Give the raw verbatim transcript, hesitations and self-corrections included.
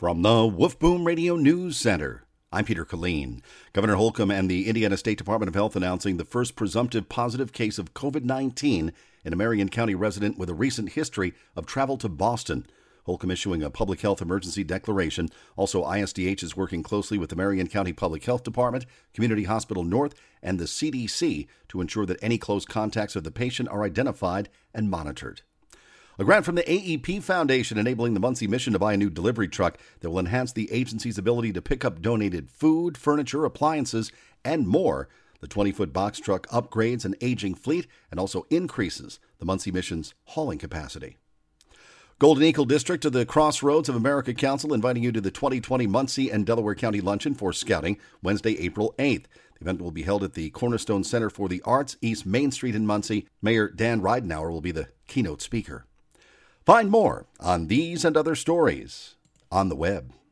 From the Wolf Boom Radio News Center, I'm Peter Killeen. Governor Holcomb and the Indiana State Department of Health announcing the first presumptive positive case of covid nineteen in a Marion County resident with a recent history of travel to Boston. Holcomb issuing a public health emergency declaration. Also, I S D H is working closely with the Marion County Public Health Department, Community Hospital North, and the C D C to ensure that any close contacts of the patient are identified and monitored. A grant from the A E P Foundation enabling the Muncie mission to buy a new delivery truck that will enhance the agency's ability to pick up donated food, furniture, appliances, and more. The twenty-foot box truck upgrades an aging fleet and also increases the Muncie mission's hauling capacity. Golden Eagle District of the Crossroads of America Council inviting you to the twenty twenty Muncie and Delaware County Luncheon for Scouting, Wednesday, April eighth. The event will be held at the Cornerstone Center for the Arts, East Main Street in Muncie. Mayor Dan Ridenour will be the keynote speaker. Find more on these and other stories on the web